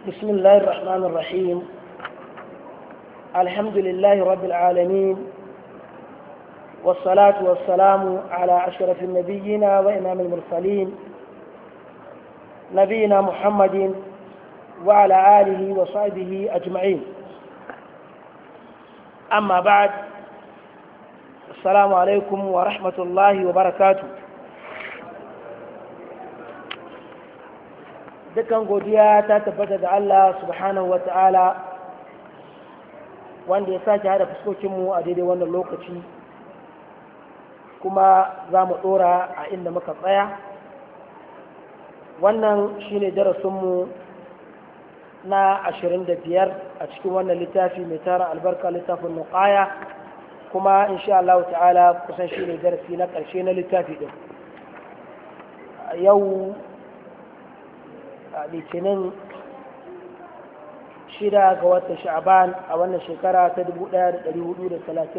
بسم الله الرحمن الرحيم. الحمد لله رب العالمين، والصلاة والسلام على أشرف النبيين وإمام المرسلين نبينا محمد وعلى آله وصحبه أجمعين. أما بعد، السلام عليكم ورحمة الله وبركاته. dukkan godiya ta tabbata da Allah subhanahu wa ta'ala wanda ya sake hada fuskokinmu a daidai wannan lokaci, kuma za mu ɗora a inda muka tsaya. Wannan shine darasinmu na 25 a cikin wannan littafi mai tara albarka, littafin nuqaya, kuma insha Allah ta'ala kusan shine darasi na ƙarshe na littafi ɗin. Yau litinin 6 ga watan sha'aban a wannan shekara ta 1439,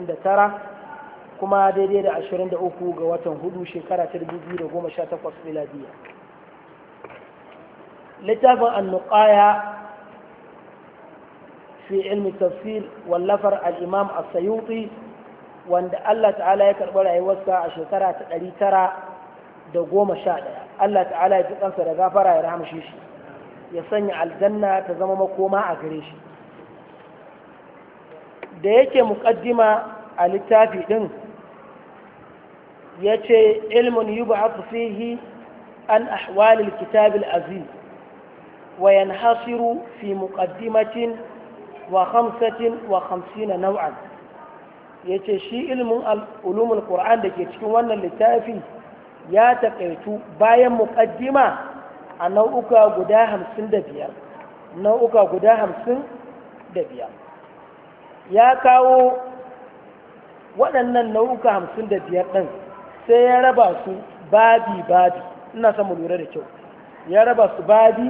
kuma daidai da 23 ga watan hudu shekara ta 2018 miladiya. littafin annuqaya fi ilmi tafsir wallafar al-imam as-sayuti, wanda Allah ta'ala ya karɓi rayuwarsa a shekara ta 911. Allah ta'ala ya ji kansa da gafara, ya rahamshe shi, ya sanya aljanna ta zama makoma a gare shi. da yake muƙaddima a littafi ɗin ya ce ilmun yub'athu fihi an ahwalil kitabil aziz wa yanhasiru fi muqaddimatin wa 55 naw'an. yace shi ilmin ulumul qur'an da ke cikin wannan littafi ya taƙaitu bayan muƙaddima a nau'uka guda 55. ya kawo waɗannan nau'uka 55 ɗin sai ya raba su babi ina son mu lura da kyau. ya raba su babi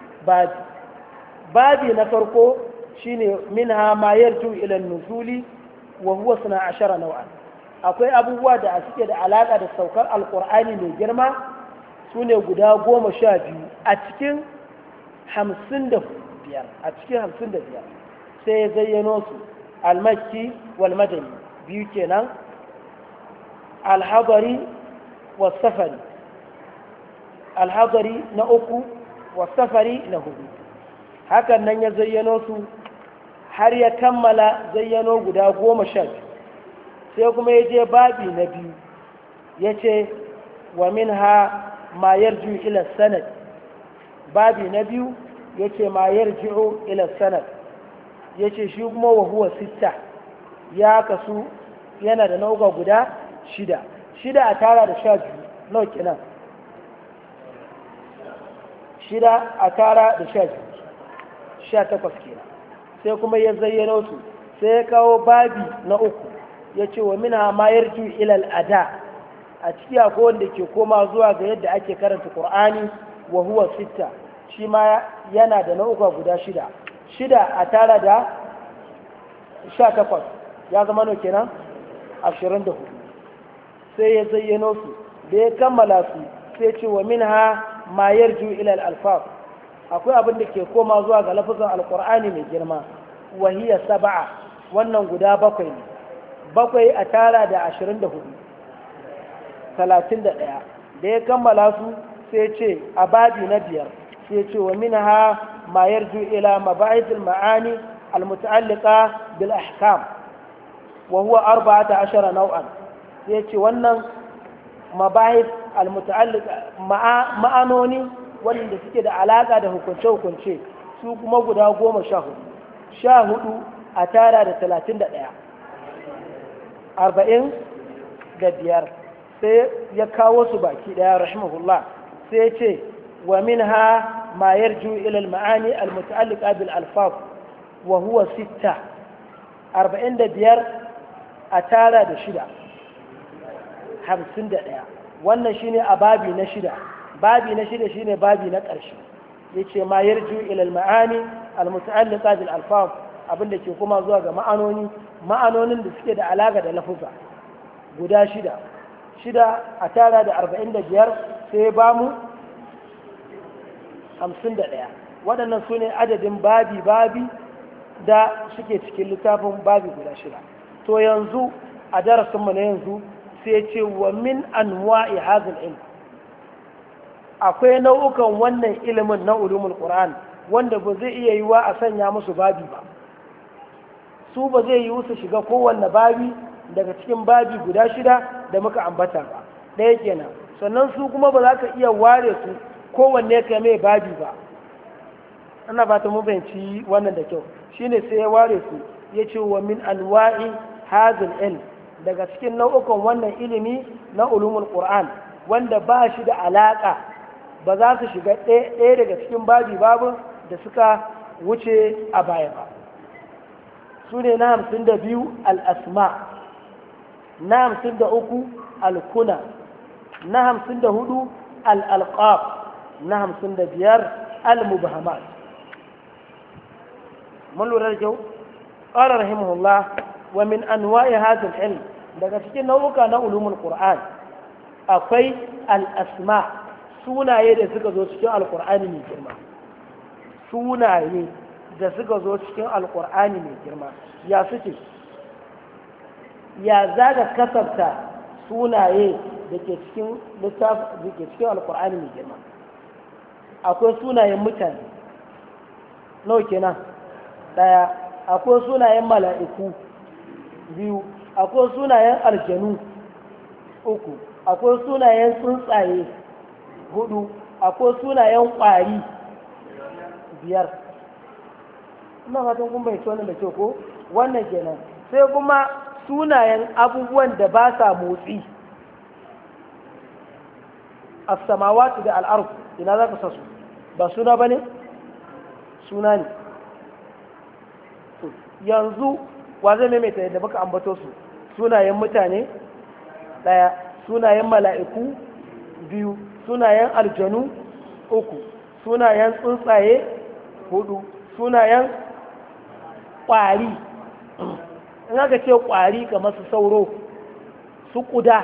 na farko shine minha ma yarju ila an-nuzuli wa huwa 12 naw'an. akwai abubuwa da suke da alaƙa da saukar alƙur'ani mai girma, su ne guda 12 a cikin 55. sai ya zayyano su almakki wal madani biyu kenan, alhadari wa safari, alhadari na uku wa safari na hudu. hakan nan ya zayyano su har ya kammala zayyano guda 12. sai kuma ya je babi na biyu ya ce wa minha ma yarju ila sanad. babi na biyu ya ce ma yarji'u ila sanad, ya ce shi kuma wa huwa 6. ya kasu yana da nau'a guda 6 a tara da 12 nawa kenan? 6 a tara da 12 18 kenan. sai kuma ya zayyano su, sai ya kawo babi na uku ya ce wa mina ma yarju ilal ada. a ciki akwai wanda ke koma zuwa ga yadda ake karanta qur'ani wa huwa 6. shi ma yana da nau'uka guda 6 a tara da 18 ya zama no kenan 24. sai ya zayyano su, da ya kammala su sai ce wa minha ma yarju ilal alfaz. akwai abin da ke koma zuwa ga lafazin alqur'ani mai girma, wa hiya 7. wannan guda 7 ne. 7 a tara da 24 31. da ya kammala su sai ce a babi na 5 sai ce wa minha ma yarju ila mabahith al-ma'ani al-muta'alliqa bil ahkam wa huwa 14 naw'an. sai ce wannan mabahith al-muta'alliqa ma'anoni wanda suke da alaka da hukunce su kuma guda 14 a tara da 31 45. sai ya kawo su baki daya rahimahullah. sai ya ce wa minha ma yarju ila al-ma'ani al-muta'alliqa bil alfaz wa huwa 6. 45 a tara da 6 51. wannan shine a babi na 6. babi na 6 shine babi na ƙarshe. yace ma yarju ila al-ma'ani al-muta'alliqa bil alfaz, abinda ke kuma zuwa ga ma'anonin da suke da alaƙa da lafuza guda 6 a tara da 45. sai ba mu 51 waɗannan su ne adadin babi da suke cikin littafin babi guda shida. To yanzu a darasinmu na yanzu sai ce wa min anwa'i hadhal ilm, akwai nau'ukan wannan ilimin na ulumul qur'an wanda ba zai iya yiwa a sanya musu babi ba, su ba zai yi su shiga kowanne babi daga cikin babi guda shida da muka ambata ba, ɗaya kenan. Sannan su kuma ba za ka iya ware su kowanne ka mai babi ba. ana ba ta mun fahimci wannan da kyau. Shine sai ya ware su ya ce wa min anwa'i hadhal ilm, daga cikin nau'ukan wannan ilimi na ulumul qur'an wanda ba shi da alaka, ba za su shiga ɗaya daga cikin babu da suka wuce a baya ba. su ne na 52 al'asma, na 53 alkuna, na 54 al'alƙaf, na 55 al-mubahamat. mun lura da kyau? ƙara rahimahullah wa min anwa'i hadhal ilm, daga cikin nau'uka na ulumul qur'an akwai al'asma, sunaye da suka zo cikin alƙur'ani mai girma. Sunaye da suka zo cikin alƙur'ani mai girma ya suke, ya za ka kasarta sunaye da ke cikin littafi da ke cikin alƙur'ani mai girma. Akwai sunayen mutane nawa kenan? ɗaya. Akwai sunayen mala'iku biyu. Akwai sunayen aljanu uku. Akwai sunayen tsuntsaye hudu. Akwai sunayen ƙwari biyar. ina fatan kun bai wannan da kyau ko? Wannan kenan. Sai kuma sunayen abubuwan da ba sa motsi, as-samawati da al-ard, ina za ka sa su? Ba suna ba ne? Suna ne. Yanzu wa zai maimaita yadda baka ambato su? Sunayen mutane ɗaya, sunayen mala'iku biyu, sunayen aljanu uku, sunayen tsuntsaye hudu, sunayen ƙwari. In aka ce ƙwari kamar su sauro, su ƙuda,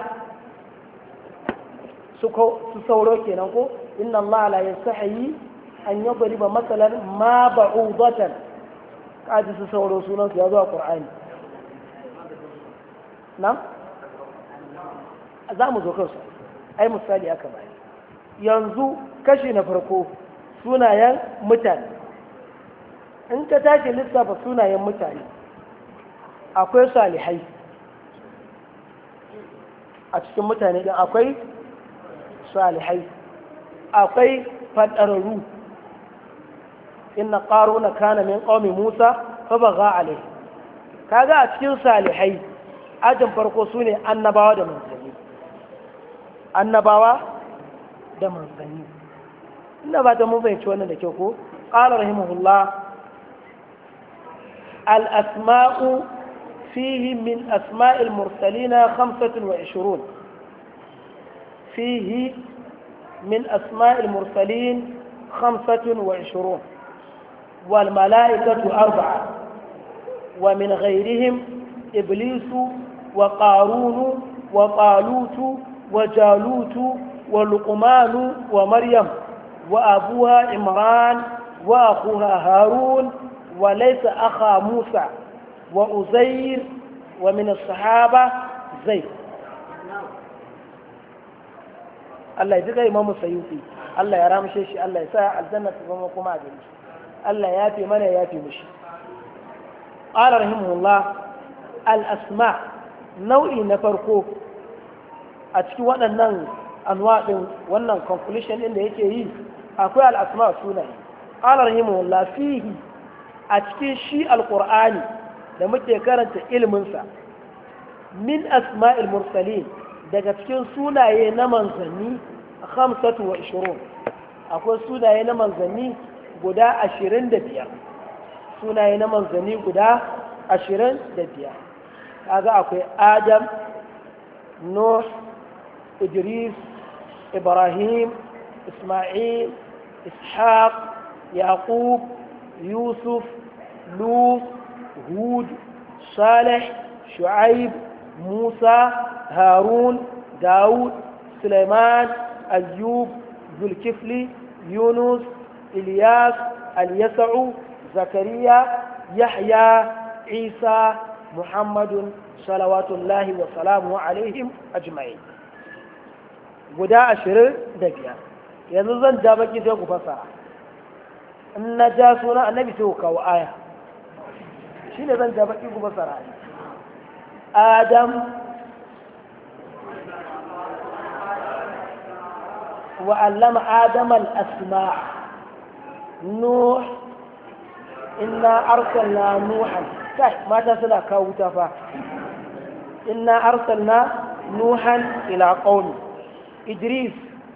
su sauro kenan ko? inna Allah la yastahi an yadriba masalan ma ba'udatan, kaji su sauro sunan su ya zo a Qur'ani. na za mu zo kansu, ai misali aka bayar. Yanzu kashi na farko sunayen mutane. In ka tashi lissafa sunayen mutane, akwai salihai a cikin mutane din, akwai salihai, akwai fadararru. inna qaruna kana min qaumi Musa fa baga alai. Kaga a cikin salihai ajin farko sune annabawa da manzanni. Annabawa da manzanni. Ina ba ta mun fahimci wannan da kyau ko? Qala rahimahullah al-asma'u fihi min asma'il mursalina 25. فيه من أسماء المرسلين 25 والملائكة 4 ومن غيرهم إبليس وقارون وطالوت وجالوت ولقمان ومريم وأبوها عمران وأخوها هارون وليس أخا موسى وأزير ومن الصحابة زيد. Allah ya jiga Imamu Sayyuti, Allah ya ramshe shi, Allah ya sa aljanna ta zama kuma a gare shi, Allah ya fi mana ya fi mushi. Qala rahimahullah al-asma, nau'i na farko a cikin waɗannan anwa din, wannan conclusion din da yake yi, akwai al-asma sunaye. Qala rahimahullah fihi, a cikin shi al-Qur'ani da muke karanta ilimin sa, min asma'il mursalin, daga cikin sunaye na manzanni 25. Akwai sunaye na manzanni guda 25. Sunaye na manzanni guda 25. Kaga akwai Adam, Nuh, Idris, Ibrahim, Isma'il, Ishaq, Yaqub, Yusuf, Lut, Hud, Salih, Shu'aib, Musa, هارون، داود، سليمان، أيوب، ذو الكفل، يونس، ilyas al-yasa'u zakariya yahya isa muhammadun salawatullahi wa salamu alaihim ajma'in guda 25 yanzu zan ja baki sai ku fasara in na ja suna annabi sai ku kawo aya shine zan ja baki ku fasara adam وعلم آدم الأسماء نوح إنا أرسلنا نوحا ما تسلى كوتفا إنا أرسلنا نوحا إلى قومه إدريس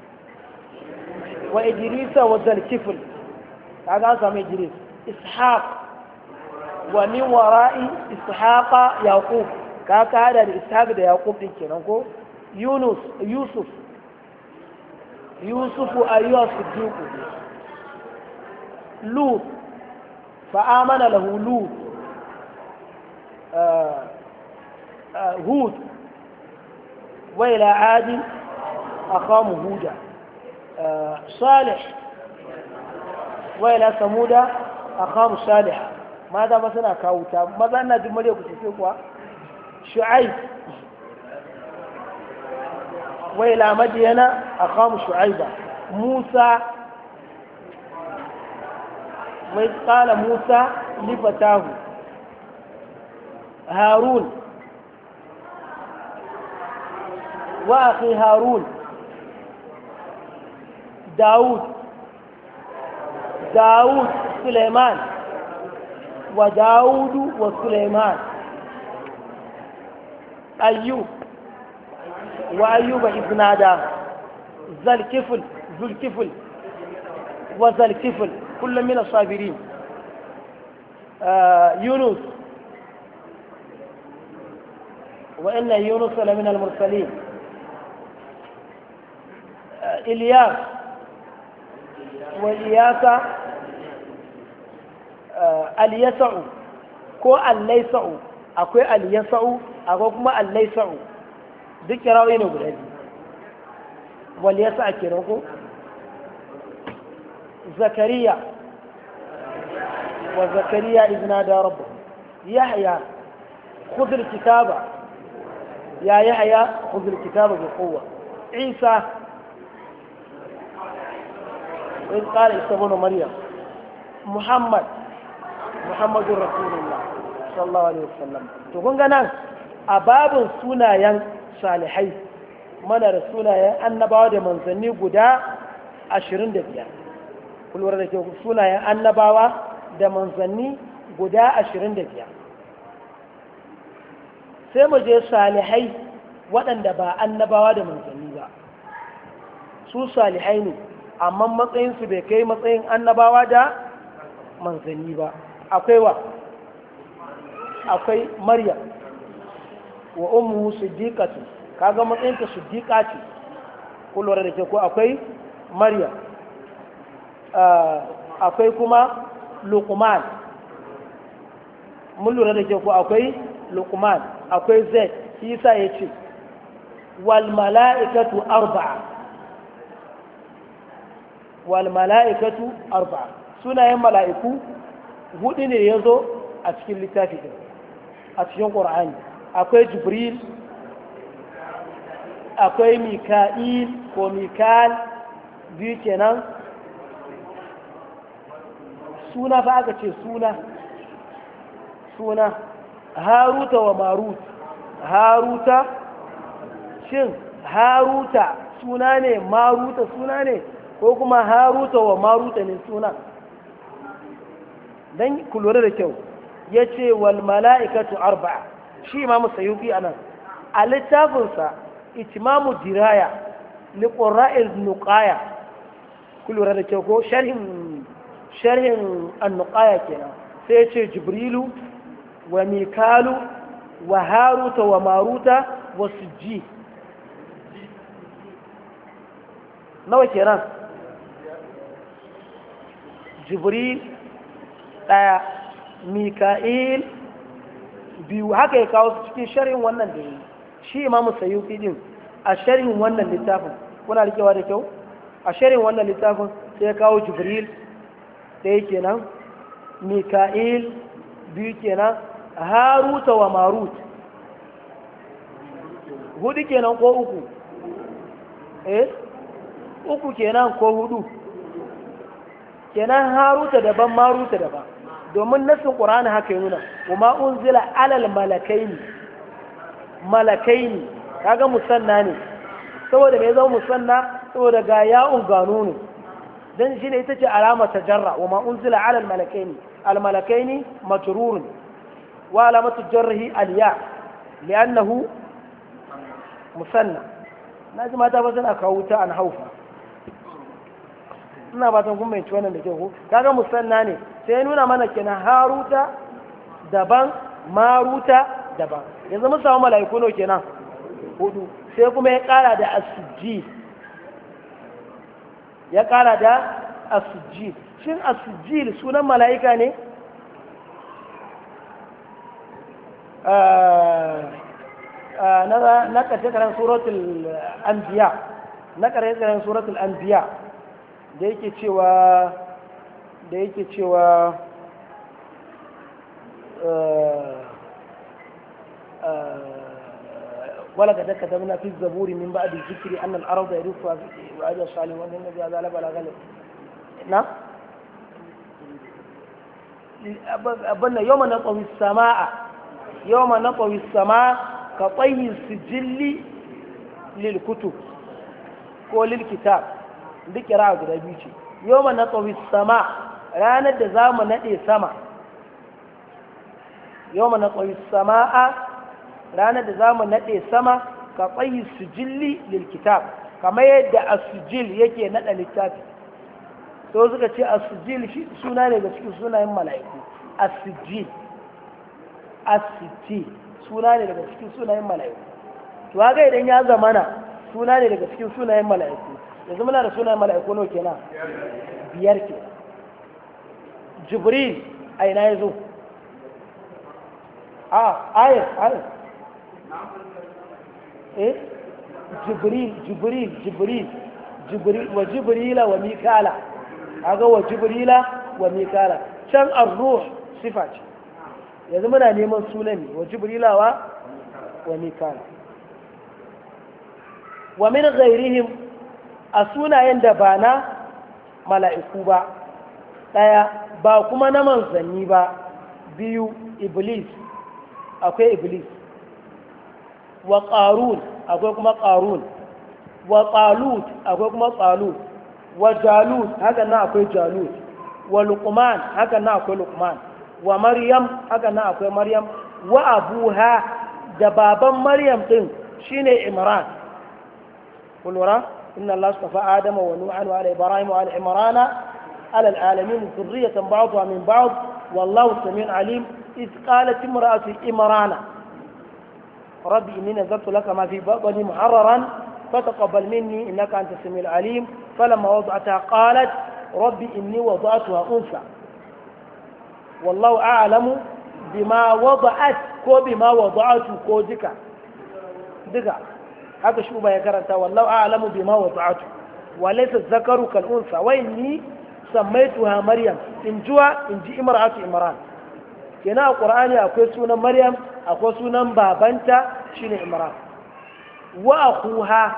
وإدريس وذا الكفل هذا اسمه إدريس إسحاق ومن وراء إسحاق يعقوب هذا الإسحاق ده يعقوب يونس يوسف أيها الصديق لوط فآمن له لوط هود وإلى عاد أخاهم هودا صالح وإلى ثمود أخاهم صالح ماذا مثلا كاوتا ماذا أنا جمالي كتفيقوا شعيب وإلى مدين أخاهم شعيبا موسى وإذ قال موسى لفتاه هارون وأخي هارون داود سليمان وداود وسليمان أيوب وأيوب إذ نادى ذا الكفل وذا الكفل كل من الصابرين يونس وإن يونس لمن المرسلين إلياس وإياس اليسع كو الليسع أكو اليسع أكو كما الليسع duk kirawoyi ne guda biyu wal yasa a kiran ko zakariya wa zakariya izina da rabba yahya khudh kitaba ya yahya khudh kitaba bi quwwa isa wa qala isa ibn maryam muhammadur rasulullah sallallahu alaihi wasallam to kun ga nan a babin sunayen salihai mana da sunayen annabawa da manzanni guda 25 kulwar da ke sunayen annabawa da manzanni guda 25 sai mu je salihai waɗanda ba annabawa da manzanni ba su salihai ne amma matsayinsu bai kai matsayin annabawa da manzanni ba akwai maryam wa ummu siddiqatu kaga matsayinta siddiqa ce ko lura da ke ko akwai maryam akwai kuma luqman mun lura da ke ko akwai luqman akwai zaid isa yace wal mala'ikatu arba'a sunayen mala'iku hudu ne yazo a cikin littafi a cikin qur'ani akwai jibril akwai mika'il ko mikal biyu kenan suna fa aka ce suna haruta wa marut shin haruta suna ne maruta suna ne ko kuma haruta wa maruta ne suna don ku lura da kyau ya ce wal mala'ikatu arba'a shi imamu sayuki anan a littafinsa itimamu diraya liƙura'il nuqaya ku lura da kyau ko sharhin annuqaya kenan sai ce jibrilu wa mikalu wa haruta wa maruta wa sujji nawa kenan jibril ɗaya mika'il biyu haka ya kawo su cikin sharhin wannan da yi shi imamu sayyuki din a sharhin wannan littafin kuna rikewa da kyau a sharhin wannan littafin sai ya kawo jibril ɗaya kenan, mika'il biyu kenan, haruta wa marut hudu kenan ko uku, uku kenan ko hudu kenan, haruta daban maruta daban, domin nassin ƙur'ani haka yi nuna kuma unzila alal malakaini kaga musanna ne, saboda mai zama musanna saboda ga ya'un gano ne don shi ne ita ce alama ta jarra wa ma unzila alal malakaini majrurun wa alamatu jarrihi aliya li'annahu musanna. na ji mata ba suna kawo ta an haufa, ina ba ta kun mai wannan da ke ko kaga musanna ne, sai nuna mana kenan haruta daban maruta daban. yanzu mun samu mala'iku no kenan hudu, sai kuma ya kara da asujji, ya kara da asujji. shin asujji sunan mala'ika ne? na ƙarshe karen suratul anbiya, na ƙarshe karen suratul anbiya da yake cewa ولقد كتبنا في الزبور من بعد الذكر أن الأرض يرثها وعد الصالحين وأن النبي هذا لبلغ غلب. نعم. أبنا يوم نطوي السماء كطي السجل للكتب وللكتاب ذكر عبد الأبيتي يوم نطوي السماء رانا دزام نأتي سما يوم نطوي السماء ranar da za mu naɗe sama ka tsayi sujilli lil kitab, kamar yadda asujil yake naɗa littafi. so suka ce asujil shi suna ne ga cikin sunayen mala'iku. asujil suna ne daga cikin sunayen mala'iku. to haka idan ya zamana suna ne daga cikin sunayen mala'iku, yanzu muna da sunayen mala'iku nawa kenan? 5 ke. jibril a ina ya zo? ayat jibril wa jibrila wa mikala, aga wa jibrila wa mikala, can ar-ruh sifa ce. yanzu muna neman sunan wa jibrila wa mikala. wa min ghairihim, a sunayen da ba na mala'iku ba, ɗaya ba kuma na manzanni ba, 2 iblis, akwai iblis, wa ƙarun akwai kuma ƙarun, wa ƙalut akwai kuma ƙalut, wa jalut haka na akwai jalut, wa luqman haka na akwai luqman, wa maryam haka na akwai maryam, wa abuha da baban maryam din shine imran. kulura inna allaha astafa adama wa nuhan wa ala ibrahim wa ala imrana ala alalamin dhurriyatan ba'dha min ba'd wallahu samiun alim. إذ قالت امرأة إمران ربي إني نذرت لك ما في بطني محررا فتقبل مني إنك أنت السميع العليم. فلما وضعتها قالت ربي إني وضعتها أنثى والله أعلم بما وضعت كو بما وضعت كو دكا هذا شو بقى يكرنتا والله أعلم بما وضعت وليس الذكر كالأنثى وإني سميتها مريم إن جي امرأة إمران. kenan a ƙur'ani akwai sunan maryam, akwai sunan babanta shine imran. wa akhuha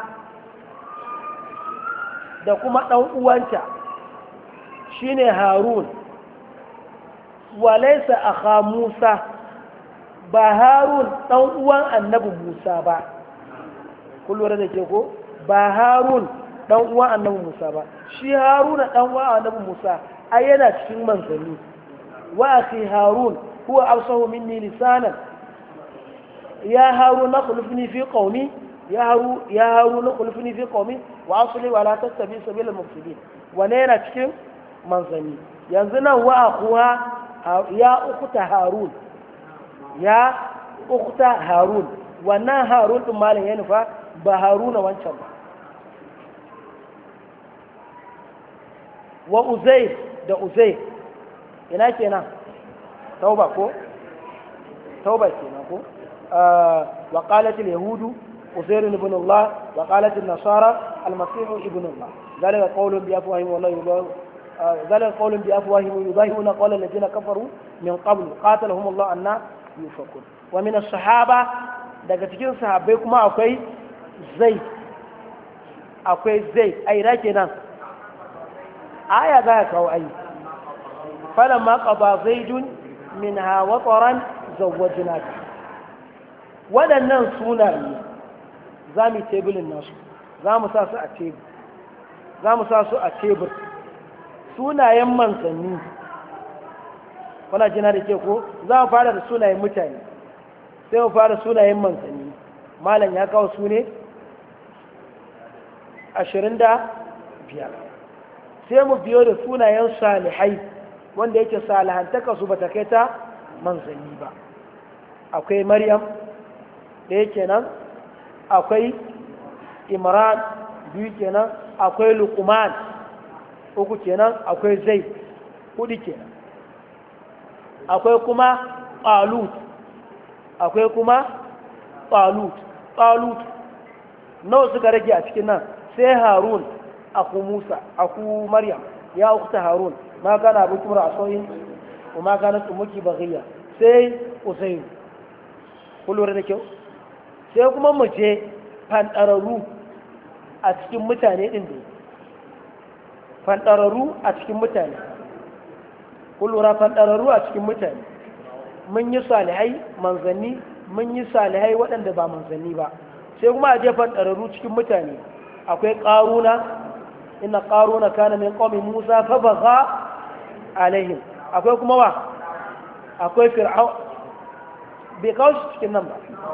da kuma ɗan uwanta shine harun. wa laysa akha musa, ba harun ɗan uwan annabi musa ba. kullum da ke ko ba harun ɗan uwan annabi musa ba, shi haruna ɗan uwan annabi musa ai yana cikin manzanni. wa akhi harun هو أبصر مني لسانا يا هارون اخلفني في قومي يا هارون اخلفني في قومي وأصلي ولا تتبع سبيل المفسدين. ونينا تكن منزني ينزنا وأخوها يا أخت هارون يا أخت هارون وانا هارون مالين ينفع بهارون وانشب. وأزير ده أزير ina kenan توبة كنا وقالت اليهود عزير ابن الله وقالت النصارى المسيح ابن الله ذلك قول بأفواههم والله ذلك قول بأفواههم يضاهئون قول الذين كفروا من قبل قاتلهم الله أن يفكون ومن الصحابة daga cikin sahabbai kuma akwai zaid ai ra kenan aya za ka kawo ai falamma qada zaidun minha wataran zawwajnaka waɗannan sunaye za mu tebulin nasu za mu sa su a tebur sunayen manzanni wana jina da ke ko za mu fara da sunayen mutane sai mu fara sunayen manzanni malam ya kawo su ne 25 sai mu biyo da sunayen salihai wanda yake salihantaka su bata kai ta manzanni ba akwai maryam ɗaya kenan akwai imran biyu kenan akwai luqman uku kenan akwai zaid hudu kenan akwai kuma talut nawa suka rage a cikin nan sai harun aku musa aku maryam ya ukhta harun ma kana abu kimra asoyin wa ma kana umuki baghiya sai usayr kullu da kyau sai kuma mu je fandararru a cikin mutane din da fandararru a cikin mutane kullura fandararru a cikin mutane mun yi salihai manzanni mun yi salihai waɗanda ba manzanni ba sai kuma a je fandararru cikin mutane akwai ƙaruna inna ƙaruna kana min qaumi musa fa bagha alaihim akwai kuma wa akwai fir'aun bai kawo shi cikin nan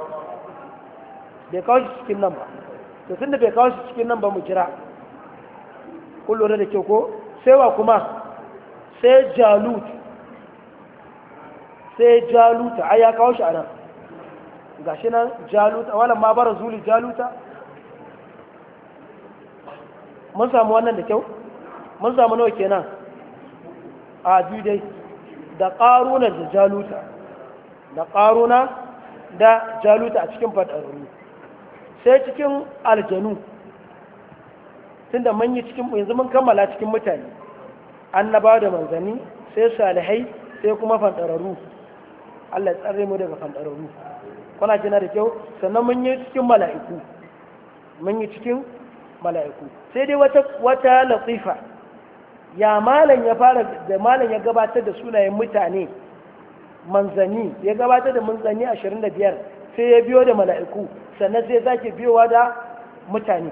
ba to tunda bai kawo shi cikin nan ba mu jira kun lura da kyau ko sai wa kuma sai jaluta ai ya kawo shi a nan ga shi nan jaluta wala ma bara zuli jaluta mun samu wannan da kyau mun samu nawa kenan a biyu dai da ƙaruna da jaluta a cikin fadarru sai cikin aljanu tunda mun yi cikin yanzu mun kammala cikin mutane annaba da manzanni sai salihai sai kuma fandararru Allah ya tsare mu daga fandararru kuna jina da kyau sannan mun yi cikin mala'iku sai dai wata latifa ya malam ya fara da malam ya gabatar da sunayen mutane manzanni ya gabatar da manzanni 25 sai ya biyo da mala'iku sannan sai zake biyowa da mutane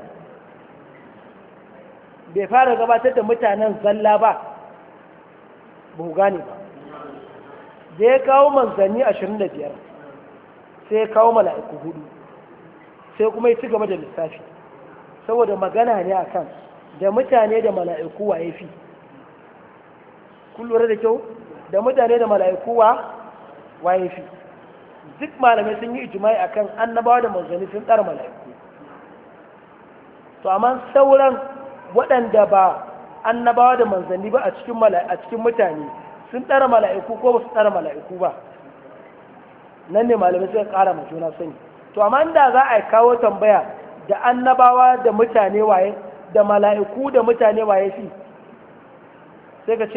bai fara gabatar da mutanen zalla ba ba gane ba da ya kawo manzanni 25 sai ya kawo mala'iku 4 sai kuma ya ci gaba da lissafi saboda magana ne akan da mutane da mala'iku wa ya fi kun lura da kyau da mutane da mala'iku wa ya fi duk malamai sun yi ijimai akan annabawa da manzanni sun tsara mala'iku to amma sauran waɗanda ba annabawa da manzanni ba a cikin mutane sun tsara mala'iku ko ba su tsara mala'iku ba nan ne malamai suka ƙara ma juna sani to amma inda za a kawo tambaya da annabawa da mutane waye da mala'iku da mutane waye fi sai ka ce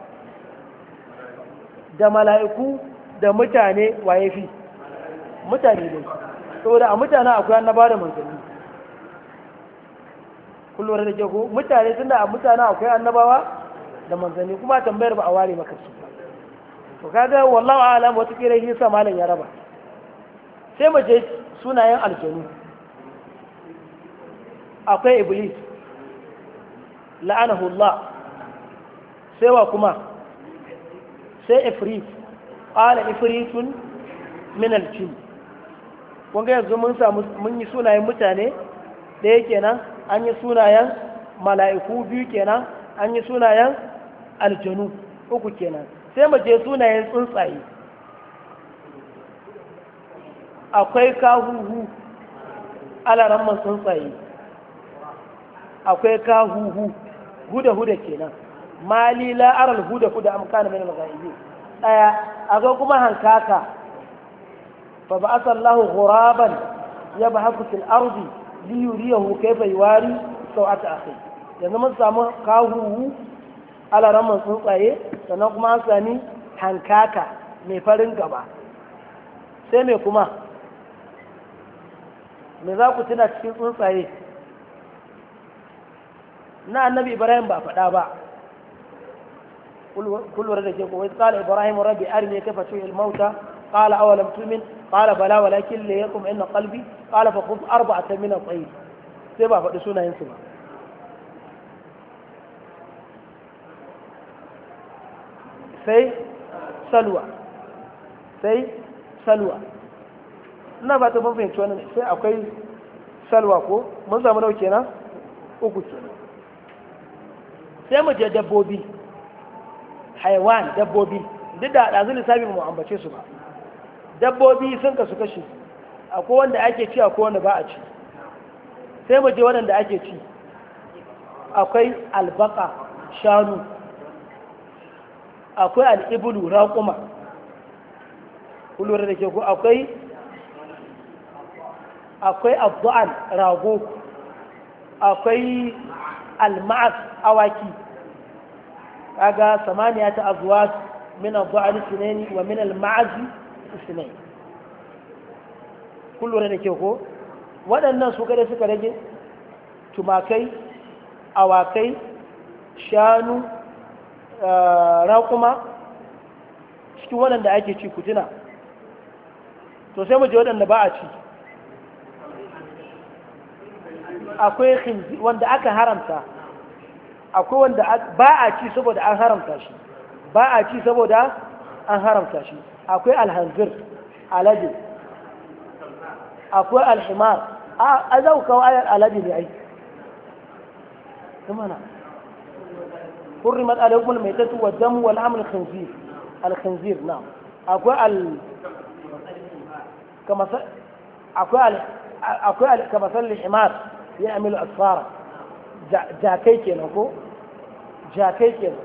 da mala'iku da mutane waye fi mutane dai saboda a mutane akwai annabawa da manzanni kullum da ke ko mutane tunda a mutane akwai annabawa da manzanni kuma tambayar ba a ware maka su to kaga wallahu a'lam wata kira yi sa malam ya raba sai mu je sunayen aljanu akwai iblis la'anahu Allah sai wa kuma sai ifrit qala ifritun min al-jinn kun ga yanzu mun yi sunayen mutane da yake nan an yi sunayen mala'iku 2 kenan an yi sunayen aljanu 3 kenan sai mu je sunayen tsuntsaye akwai kahuhu alaramman tsuntsaye akwai kahuhu huda kenan mali la'aral huda amkana min al-ghaibi daya akwai kuma hankaka fa ba'atha Allahu ghuraban yabhathu fil ardi li yuriyahu kayfa yuwari sawata akhi yanzu mun samu kahuhu alaraman tsuntsaye sannan kuma an sami hankaka mai farin gaba sai mai kuma me za ku tuna cikin tsuntsaye na annabi ibrahim ba faɗa ba kulwar da ke kowai kala ibrahim rabbi arini kaifa tuhil mauta qala awalam tu'min qala bala walakin li yakum inna qalbi qala fa khudh arba'atan min at-tayr sai ba faɗi sunayen su ba sai salwa ina ba ta fahimci wannan sai akwai salwa ko mun samu nau kenan uku kenan sai mu je dabbobi haiwan dabbobi duk da ɗazu lissafi mu ambace su ba dabbobi sun kasu kashi akwai wanda ake ci akwai wanda ba a ci sai mu je waɗanda ake ci akwai albaka shanu akwai al'ibulu raƙuma kullum da ke ko akwai abdu'an rago akwai alma'as awaki kaga samaniya ta azwaj min abdu'an sunaini wa min alma'azi sunaini kullum da ke ko waɗannan su kada suka rage tumakai awakai shanu raƙuma cikin waɗanda ake ci kutuna to sai mu je waɗanda ba a ci akwai khinzi wanda aka haramta akwai wanda ba a ci saboda an haramta shi ba a ci saboda an haramta shi akwai alhanzir alade akwai alhimar a za ku kawo ayar alade ne ai kuma na حرمت عليكم الميتة والدم ولحم الخنزير الخنزير نعم أكو كمثل الحمار يعمل أسفارا جاكي كينا جاكي كينا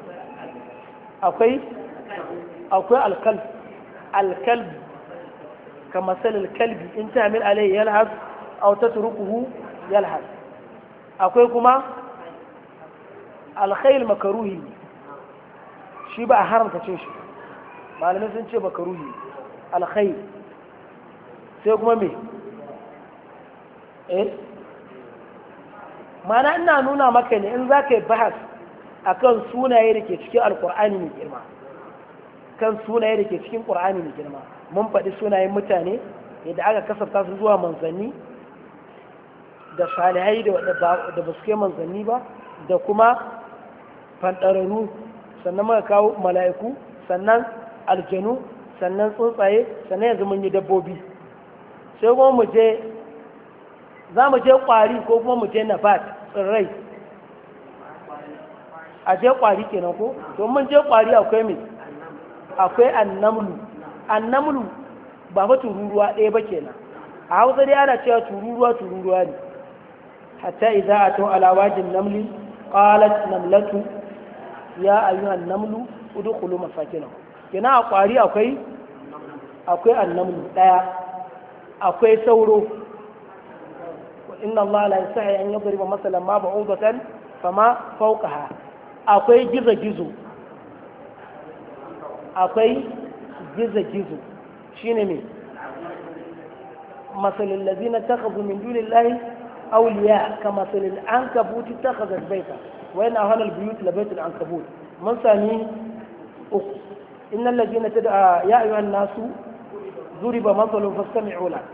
أكو الكلب كمثل الكلب إن تعمل عليه يلهث أو تتركه يلهث أكو كما alkhail makaruhi shi ba a haramta cin shi malamai sun ce makaruhi alkhail sai kuma me mana ina nuna maka ne in za ka yi bahas akan sunaye da ke cikin alkur'ani mai girma kan sunaye da ke cikin ƙur'ani mai girma mun faɗi sunayen mutane yadda aka kasafta su zuwa manzanni da salihai da ba su kai manzanni ba da kuma fanɗararru sannan muka kawo mala'iku sannan aljanu sannan tsuntsaye sannan yanzu mun yi dabbobi sai kuma mu je za mu je ƙwari ko kuma mu je nabat tsirrai a je ƙwari kenan ko to mun je ƙwari akwai mai akwai annamlu ba fa tururuwa ɗaya ba kenan a hausa dai ana cewa tururuwa ne hatta idza atau ala wajin namli qalat namlatu ya ayyuhan namlu udkhulu masakinakum kina a kwari akwai annamlu daya akwai sauro inna allaha la yasahi an yadriba masalan ma ba'udatan fama fawqaha akwai gizo shine me masalul ladina takhadhu min dunillahi awliya kamasalil ankabut takhadhat bayta وإن أهل البيوت لبيت العنكبوت من ثاني إن الذين تدعى يا أيها الناس ضرب مثل فاستمعوا له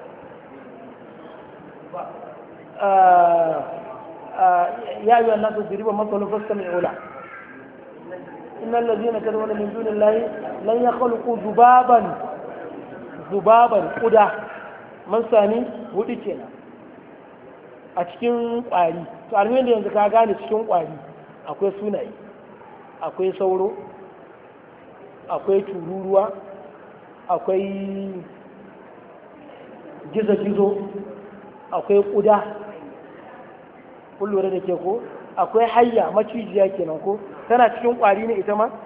يا أيها الناس ضرب مثل فاستمعوا له إن الذين تدعون من دون الله لن يخلقوا ذبابا قدا من ثاني وديكنا a cikin ƙwari to almin da yanzu ka gane cikin ƙwari akwai sunaye akwai sauro akwai tururuwa akwai gizo-gizo akwai ƙuda kun lura da ke ko akwai hayya macijiya kenan ko tana cikin ƙwari ne ita ma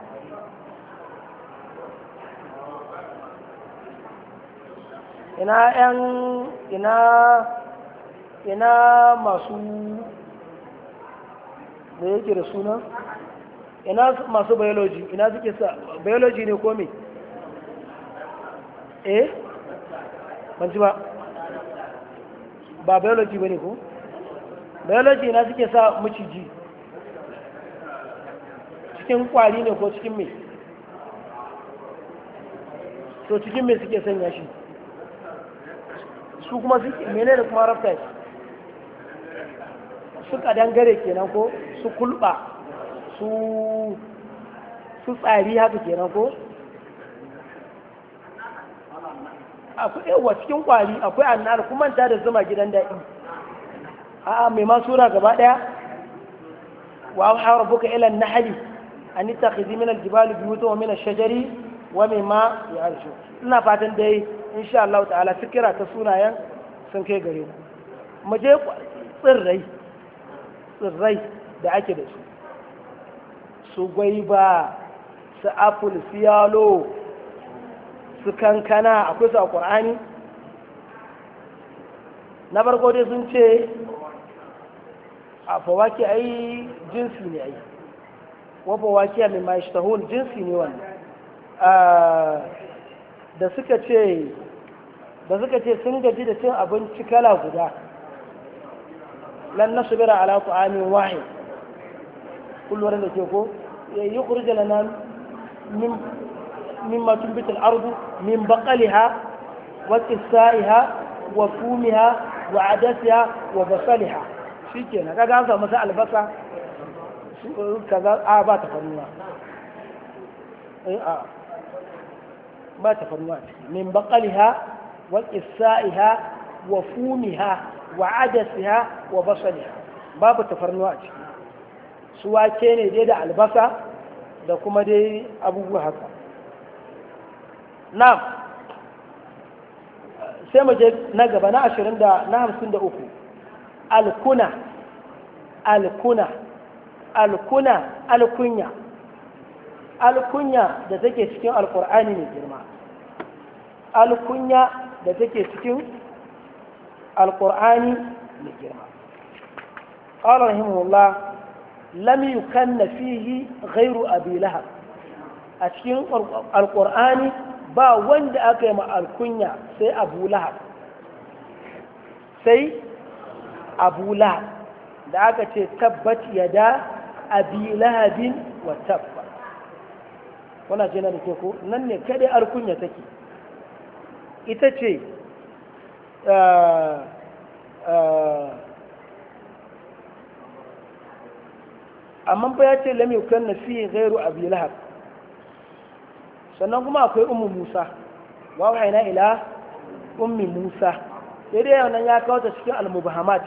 ina masu da yake da suna ina masu biology ina suke sa biology ne ko me ban ji ba biology bane ko biology ina suke sa maciji cikin kwari ne ko cikin me to cikin me suke sanya shi su kuma suke mene da kuma reptiles su kadangare kenan ko su kulba su tsari haka kenan ko akwai yawa cikin kwari akwai annar kuma ta da zuma gidan daɗi a'a mai ma sura gaba ɗaya wa hawa buka ila nahli an takhidhi min aljibali buyutan wa min ash-shajari wa mimma ya'rshu ina fatan dai insha Allah ta'ala fikira ta sunayen sun kai gare mu je tsirrai da ake da su gwaiba su apple su yalo su kankana akwai su a ƙwar'ani na farko dai sun ce a fawaki ai jinsi ne ai wa fawaki a mai mashtahun jinsi ne wannan da suka ce sun gaji da cin abinci kala guda lan nasbira ala ta'amin wahid kullu da ke ko yukhrij lana mimma tunbitu al-ardu min baqaliha wa qissaiha wa fumiha wa adasiha wa basaliha shikenan kaga an samu sa albasa kaza a ba ta fannuwa ba ta fannuwa min baqaliha wa qissaiha wa fumiha wa adasiha wa basaliha babu tafarnuwa a ciki su wake ne dai da albasa da kuma dai abubuwa haka na sai mu je na gaba na 53 alkunya da take cikin alkur'ani mai girma alkunya da take cikin alkur'ani mai girma قال رحمه الله لم يكن فيه غير أبي لهب أشكين القرآن با وند أكيم الكنيا سي أبو لهب da aka ce tabbat yada abi lahabin wa tabba wannan jina da ke ko nan ne kadai alkunya take ita ce amma ba ya ce lam yukanna fi ghairu abi lahab sannan kuma akwai ummu musa wa wahayna ila ummi musa sai dai wannan ya kawo ta cikin al-mubahamat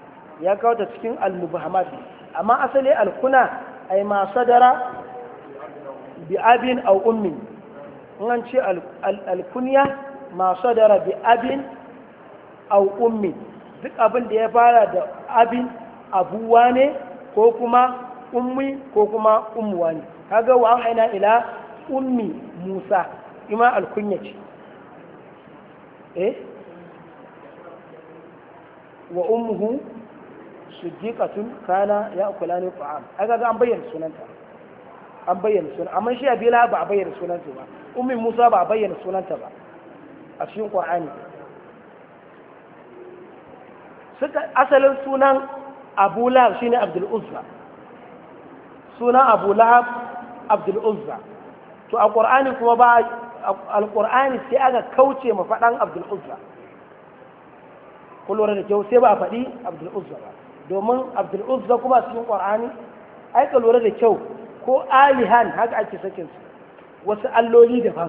amma asali alkuna ay ma sadara bi abin aw ummin in an ce alkunya ma sadara bi abin aw ummin duk abin da ya fara da abin abuwa ne ko kuma ummi ko kuma ummuwa ne kaga wa haina ila ummi musa ima alkunya ce wa ummuhu siddiqatun kana ya'kulani ta'am kaga an bayyana sunanta amma shi abila ba a bayyana sunanta ba ummi musa ba a bayyana sunanta ba a cikin qur'ani suka asalin sunan abu lahab shine abdul uzza sunan abu lahab abdul uzza to a qur'ani kuma ba al-qur'ani sai aka kauce ma faɗan abdul uzza kullum da kyau sai ba a faɗi abdul uzza ba domin abdul uzza kuma cikin qur'ani ai ka lura da kyau ko alihan haka ake sakin su wasu alloli daban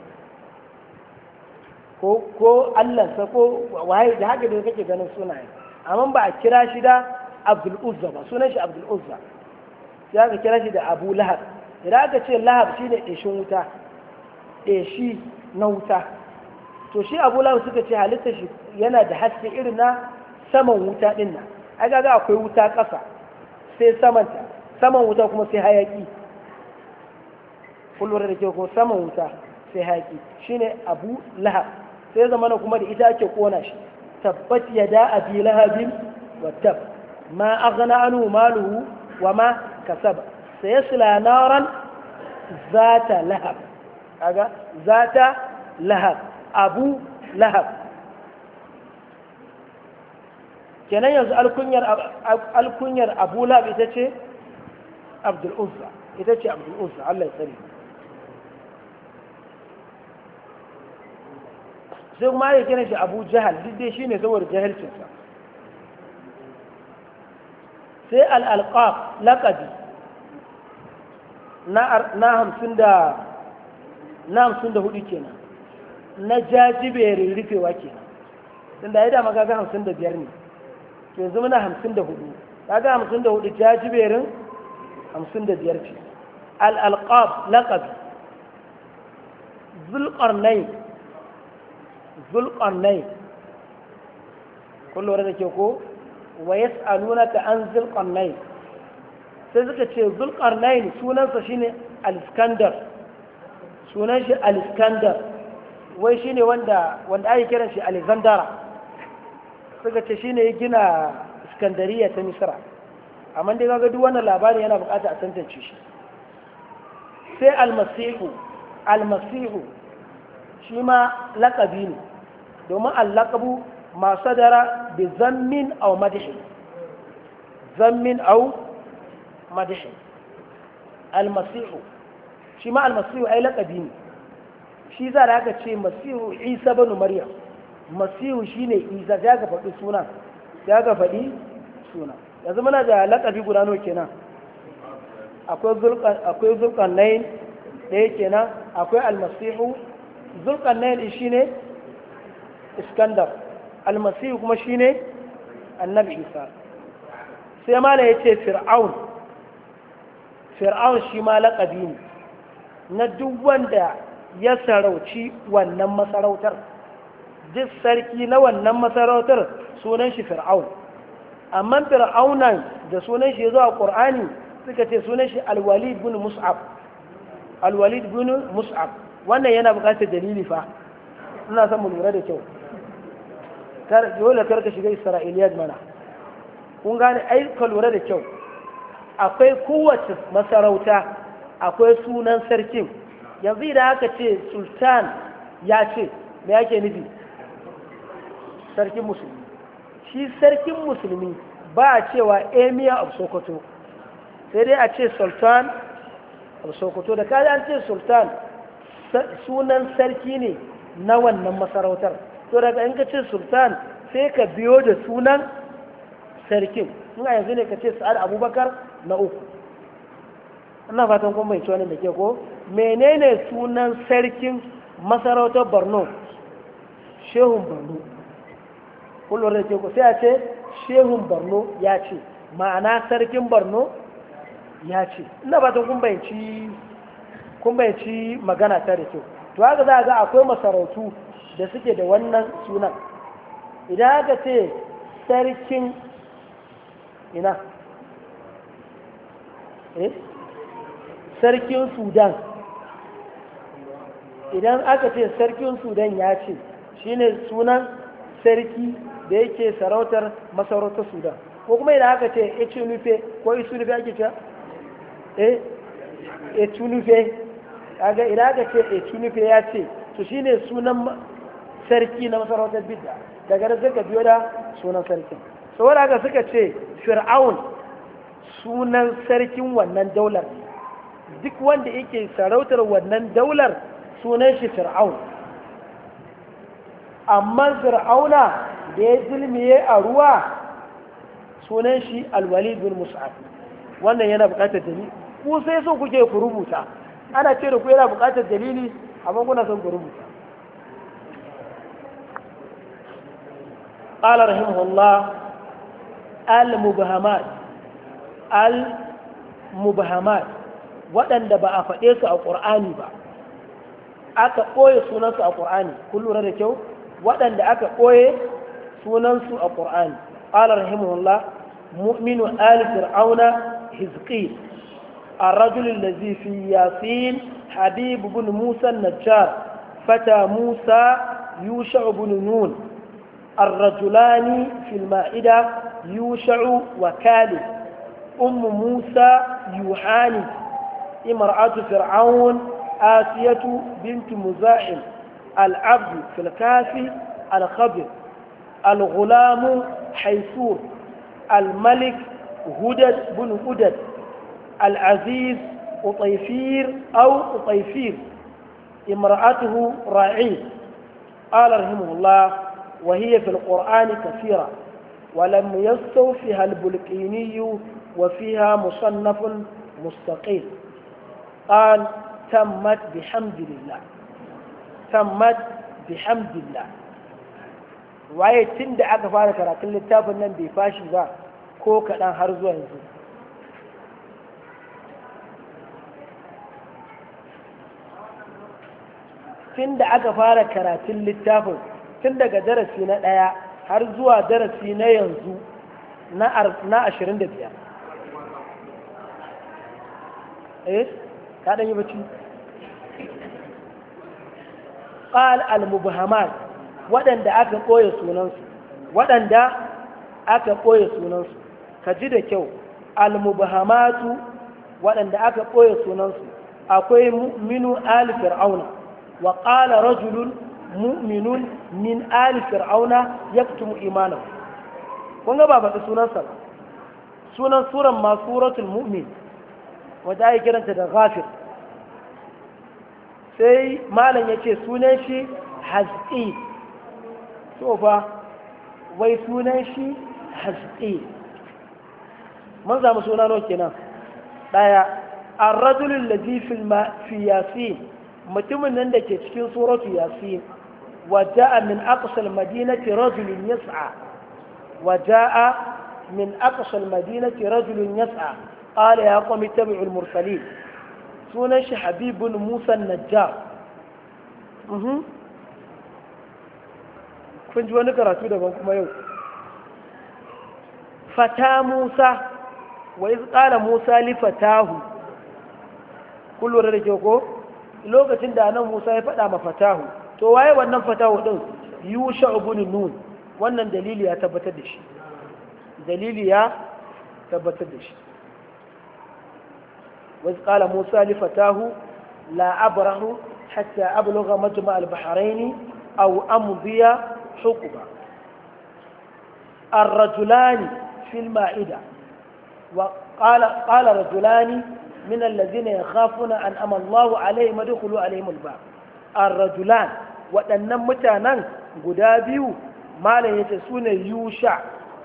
ko allansa ko waye da haka da kake ganin sunaye amma ba a kira shi da abdul uzza ba sunan shi abdul uzza sai aka kira shi da abu lahab idan aka ce lahab shine ɗeshin wuta ɗeshi na wuta to shi abu lahab suka ce halitta shi yana da haske irin na saman wuta ɗin nan ai ga akwai wuta ƙasa sai samanta saman wuta kuma sai hayaki kullum da ke ko saman wuta sai hayaki shine abu lahab sai zamana kuma da ita ake kona shi tabbat yada abi lahabin wa tab ma aghna anhu maluhu wa ma kasaba sayasla naran zata lahab kaga zata lahab abu lahab kenan yanzu alkunyar abu lahab ita ce abdul uzza Allah ya tsare sai kuma ya kira shi abu jahal duk dai shine saboda jahilcinsa sai al'alƙaf laƙabi na 54 kenan na jajiberin rufewa kenan tun da ya dama gaga 55 ne to yanzu muna 54 gaga 54 jajiberin 55 ce al'alƙaf laƙabi zulƙarnai kullum da ke ko wa yas'alunaka an zulqarnain sai suka ce zulqarnain sunansa shine al-iskandar sunan shi al-iskandar wai shine wanda ake kiran shi alexandara suka ce shine ya gina iskandariya ta misra amma dai kaga duk wannan labarin yana bukata a tantance shi sai al-masihu shi ma laqabi ne domin al-laqabu ما صدر بذم أو مدح المسيح شي ما المسيح أي لقبين شي ذا لك شيء مسيح عيسى بن مريم مسيح شيني عيسى جاك فدي سونا yanzu muna da lakabi guda nawa kenan akwai zulqarnain ɗaya kenan akwai almasihu zulqarnain shine iskandar almasihu kuma shine annabi isa sai mala ya ce fir'aun shi ma laƙabi ne na duk wanda ya sarauci wannan masarautar duk sarki na wannan masarautar sunan shi fir'aun amma fir'aunan da sunan shi zuwa ƙur'ani suka ce sunan shi alwalid bin mus'ab wannan yana buƙatar dalili fa ina son mu lura da kyau dole karka shiga isra'iliyat mana kun gane ai ka lura da kyau akwai kowace masarauta akwai sunan sarkin yanzu idan aka ce sultan ya ce me yake nufi sarkin musulmi shi sarkin musulmi ba a cewa emir of sokoto sai dai a ce sultan of sokoto da kaji an ce sultan sunan sarki ne na wannan masarautar to daga in ka ce sultan sai ka biyo da sunan sarkin in a yanzu ne ka ce sa'ad abubakar na uku ina fatan kuma mai wannan da ke ko menene sunan sarkin masarautar borno shehun borno kullum da ke ko sai a ce shehun borno ya ce ma'ana sarkin borno ya ce ina fatan kun bayanci magana ta da kyau to haka za a ga akwai masarautu da suke da wannan sunan idan aka ce sarkin ina sarkin sudan idan aka ce sarkin sudan ya ce shine sunan sarki da yake sarautar masarautar sudan ko kuma idan aka ce echunufe ko isunufe ake cewa echunufe kaga idan aka ce echunufe ya ce to shine sunan sarki na masarautar bidda daga da suka biyo da sunan sarkin saboda haka suka ce fir'aun sunan sarkin wannan daular duk wanda yake sarautar wannan daular sunan shi fir'aun amma fir'auna da ya zulmiye a ruwa sunan shi alwalid bin mus'ab wannan yana buƙatar dalili ku sai so kuke ku rubuta ana ce da ku yana buƙatar dalili amma kuna son ku rubuta قال رحمه الله المبهمات waɗanda ba a faɗe su a ƙur'ani ba aka ɓoye sunansu a ƙur'ani kun lura da kyau waɗanda aka ɓoye sunansu a ƙur'ani ƙalar rahimahullah mu'minu ali fir'auna hizqi الرجل الذي في ياسين حبيب بن موسى النجار فتى موسى يوشع بن نون الرجلان في المائدة يوشع وكالب موسى يوحاني امرأة فرعون آسية بنت مزاحم العبد في الكافي الخبر الغلام حيثور الملك هدد بن هدد العزيز أطيفير أو أطيفير امرأته راعي. قال رحمه الله وهي في القرآن كثيرة ولم يستوفها البلقيني وفيها مصنف مستقيم. قال تمت بحمد الله تمت بحمد الله. waye tun da aka fara karatun littafin nan bai fashi ba ko kaɗan har zuwa yanzu. Tun da aka fara karatun littafin tun daga darasi na ɗaya har zuwa darasi na yanzu na 25. ka ɗan yi bacci. ƙal al-mubhamat waɗanda aka ɓoye sunansu ka ji da kyau. al-mubhamatu waɗanda aka ɓoye sunansu akwai mu'minu ali fir'auna wa qala rajulun mu'minun min ali fir'auna yaktumu imanahu. kun ga ba faɗi sunansa ba. sunan suran ma suratul mu'min wadda ake kiranta da ghafir. sai malam ya ce sunan shi hazqi. to fa wai sunan shi hazqi. mun zama suna nawa kenan? daya. ar-rajulul ladhi fi yasin mutumin nan da ke cikin suratu yasin. waja'a min aqsa al-madinati rajulun yas'a waja'a min aqsa al-madinati rajulun yas'a qala ya qawmi ittabi'u al-mursalin. sunan shi habibun musa an-najjar. kun ji wani karatu daban kuma yau. fata musa wa iz qala musa li fatahu. kun lura da ke ko lokacin da nan musa ya faɗa ma fatahu. to waye wannan fatahu din? yusha ibn nun. wannan dalili ya tabbatar da shi. wa iz qala musa li fatahu la abrahu hatta ablugha majma' al-bahrayn aw amdiya حقبة. الرجلان في المائدة. قال رجلان من الذين يخافون أن أنعم الله عليهم ادخلوا عليهم الباب. الرجلان waɗannan mutanen guda biyu malam yace sune yusha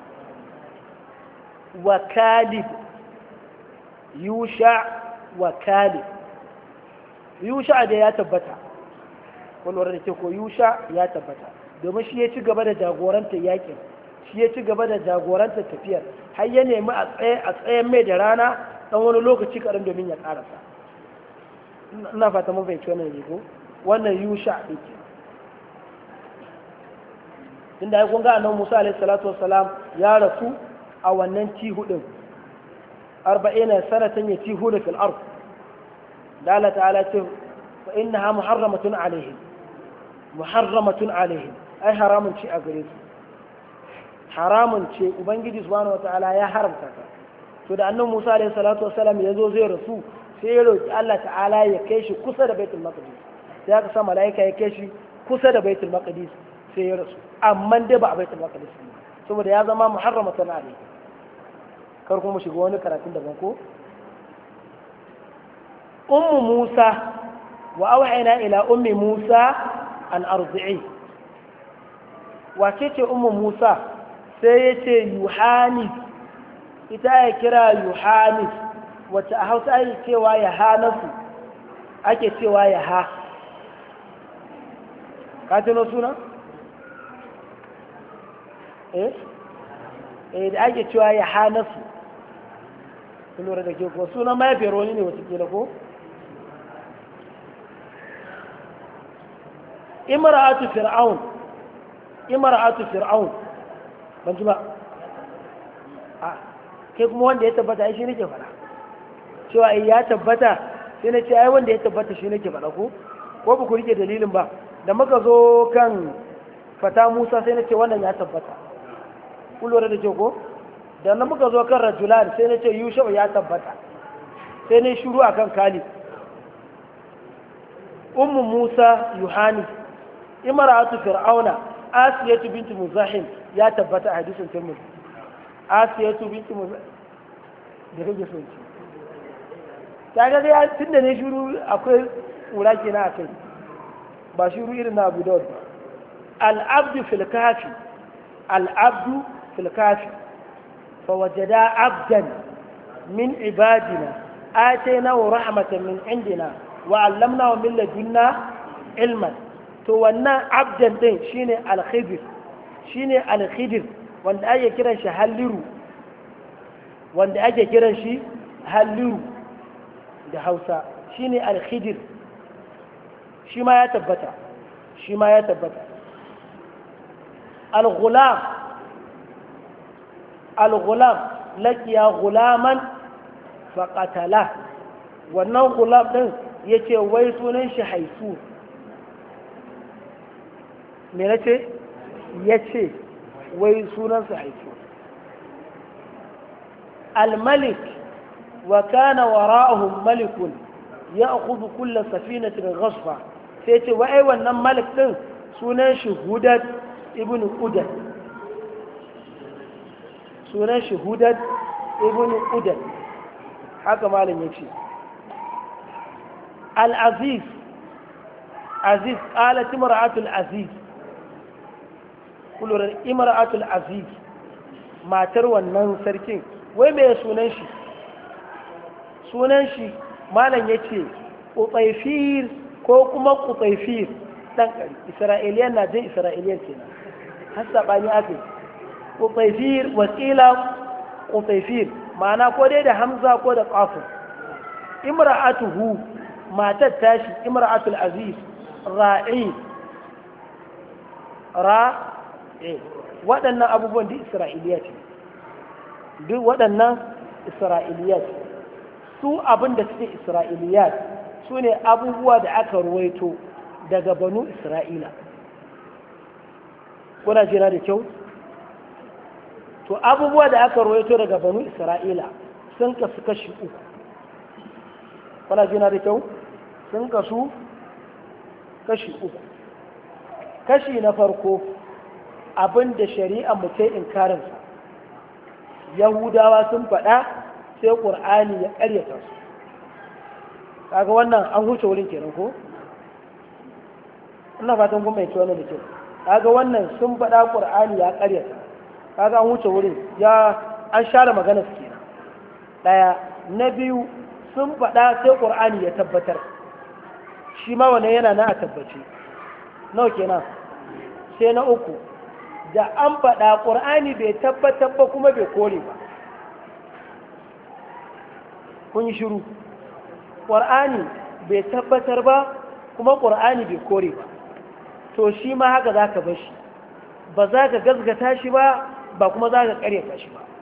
wa kalib. yusha da ya tabbata. kullum da ke ko yusha ya tabbata domin shi ya ci gaba da jagorantar yakin, shi ya ci gaba da jagorantar tafiyar har ya nemi a tsayen mai da rana dan wani lokaci kaɗan domin ya ƙarasa. ina fata mun fahimci wannan ne ko wannan yusha ɗin. inda ya kun ga annabi Musa alaihi salatu wassalam ya rasu a wannan tihu din 40 sanatan ya tihu da fil ard. da Allah ta'ala ce fa innaha muharramatun alaihim ai haramun ce a gare su. haramun ce ubangiji subhanahu wataala ya haramta ta. to da annabi Musa alaihi salatu wassalam ya zo zai rasu sai ya roki Allah ta'ala ya kai shi kusa da baitul maqdis. sai aka sa malaika ya kai shi kusa da baitul maqdis sai ya rasu. amma dai ba a baitul maqdis ne saboda ya zama muharramatan alaihi. kar kuma shiga wani karatun daban ko. ummu Musa wa auhayna ila ummi Musa an arzi'i. wace ce ummu Musa? sai ya ce Yuhanis. ita ya kira Yuhanis wacce a Hausa ake cewa ya hanasu ake cewa ya ha. ka tuno suna? da ake cewa ya hanasu. kun lura da ke ko sunan mahaifiyar wani ne wata kila ko? imra'atu fir'aun ban ji ba. kai kuma wanda ya tabbata ai shi nake faɗa cewa ai ya tabbata sai na ce ai wanda ya tabbata shi nake faɗa ko ba ku rike dalilin ba. da muka zo kan fata Musa sai na ce wannan ya tabbata. kun lura da ke ko da na muka zo kan rajulan sai na ce yushau ya tabbata sai ne shuru akan khalid. ummu musa yuhani imra'atu fir'auna asiyatu binti muzahim ya tabbata a hadisin tirmidhi. asiyatu binti muzahim da kake so ce kaga dai tunda ne shuru akwai wura kenan akai ba shuru irin na Abu Dawud ba. al-abdu fil kafi al-abdu fil kafi fa wajada abdan min ibadina atainahu rahmatan min indina wa 'allamnahu min ladunna ilman. to wannan abdan din shine al-khidir, shine al-khidir wanda ake kiran shi halliru, wanda ake kiran shi halliru da Hausa shine al-khidir. shi ma ya tabbata, shi ma ya tabbata. al-ghulam, al-ghulam laqiya ghulaman faqatala. wannan ghulam din yace wai sunan shi haisu. me nace yace wai sunan sa haisu. al-malik wa kana wara'ahum malikun ya'khudhu kull safinatin ghasfa. sai ce wai wannan malik din sunan shi hudad ibn udad. sunan shi hudad ibn udad haka malam yace. al-aziz, aziz qalat imra'atul aziz. kullurar imra'atul aziz matar wannan sarkin wai me sunan shi? sunan shi malam yace qutayfir ko kuma qutayfir dan isra'iliyan na jin isra'iliyan kenan har sabani ake qutayfir wasila qutayfir ma'ana ko dai da hamza ko da qaf. imra'atuhu matar tashi imra'atul aziz ra'i waɗannan abubuwan duk isra'iliya ce, duk waɗannan isra'iliya ce. su abin da suke isra'iliya su ne abubuwa da aka ruwaito daga banu isra'ila. kuna jira da kyau? to abubuwa da aka ruwaito daga banu isra'ila sun kasu kashi uku. kuna jira da kyau? sun kasu kashi uku. kashi na farko abin da shari'a mu ta inkarinsa, yahudawa sun faɗa sai ƙur'ani ya ƙaryata su. kaga wannan an huce wurin kenan ko? ina fatan kuma mai wannan da kyau. kaga wannan sun faɗa ƙur'ani ya ƙaryata, kaga an huce wurin ya an share magana su kenan. ɗaya. na biyu sun faɗa sai ƙur'ani ya tabbatar, shi ma wannan yana na a tabbace. nawa kenan? sai na uku da an faɗa ƙur'ani bai tabbatar ba kuma bai kore ba. kun yi shiru. ƙur'ani bai tabbatar ba kuma ƙur'ani bai kore ba, to shi ma haka za ka bashi, ba za ka gazgata shi ba ba kuma za ka ƙaryata shi ba.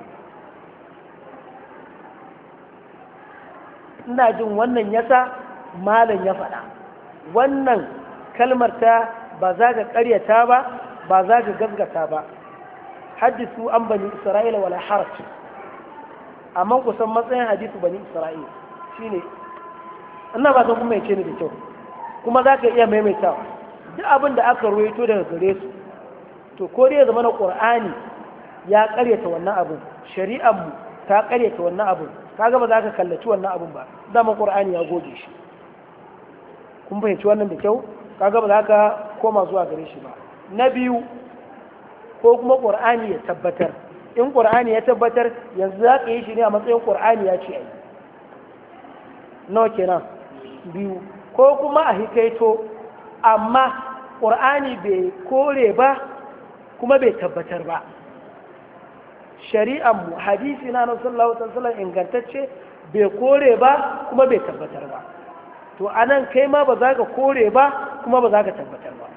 ina jin wannan yasa malam ya faɗa wannan kalmar ta ba za ka ƙaryata ba ba za ka gazgata ba. hadisu an bani isra'ila wala haraj, amma kusan matsayin hadisu bani isra'ila shine ina ba san kuma yace ni da kyau, kuma za ka iya maimaitawa duk abin da aka ruwaito daga gare su, to ko dai zama na qur'ani ya ƙaryata wannan abin, shari'ar mu ta ƙaryata wannan abin, kaga ba za ka kallaci wannan abin ba, dama qur'ani ya goge shi. kun fahimci wannan da kyau? kaga ba za ka koma zuwa gare shi ba. na biyu ko kuma ƙur'ani ya tabbatar. in ƙur'ani ya tabbatar yanzu za ka yi shi ne a matsayin ƙur'ani ya ce a yi. nawa kenan? biyu. ko kuma a hikaito amma ƙur'ani bai kore ba kuma bai tabbatar ba. shari'anmu hadisi na sallallahu alaihi wasallam ingantacce bai kore ba kuma bai tabbatar ba. to anan kai ma ba za ka kore ba kuma ba za ka tabbatar ba.